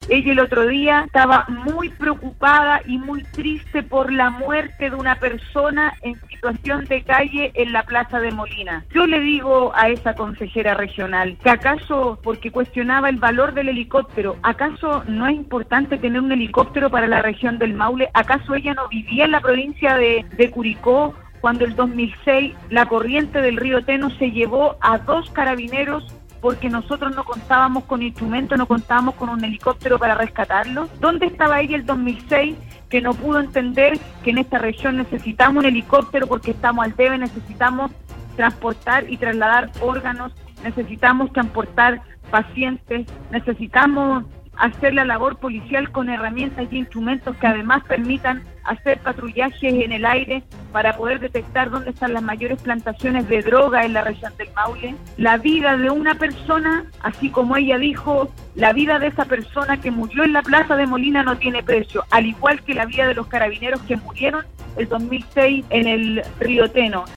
Ella el otro día estaba muy preocupada y muy triste por la muerte de una persona en situación de calle en la Plaza de Molina. Yo le digo a esa consejera regional que acaso, porque cuestionaba el valor del helicóptero, ¿acaso no es importante tener un helicóptero para la región del Maule? ¿Acaso ella no vivía en la provincia de Curicó cuando el 2006 la corriente del río Teno se llevó a 2 carabineros porque nosotros no contábamos con instrumentos, no contábamos con un helicóptero para rescatarlos? ¿Dónde estaba ella el 2006 que no pudo entender que en esta región necesitamos un helicóptero porque estamos al debe, necesitamos transportar y trasladar órganos, necesitamos transportar pacientes, necesitamos hacer la labor policial con herramientas y instrumentos que además permitan hacer patrullajes en el aire para poder detectar dónde están las mayores plantaciones de droga en la región del Maule? La vida de una persona, así como ella dijo, la vida de esa persona que murió en la Plaza de Molina no tiene precio, al igual que la vida de los carabineros que murieron el 2006 en el río Teno.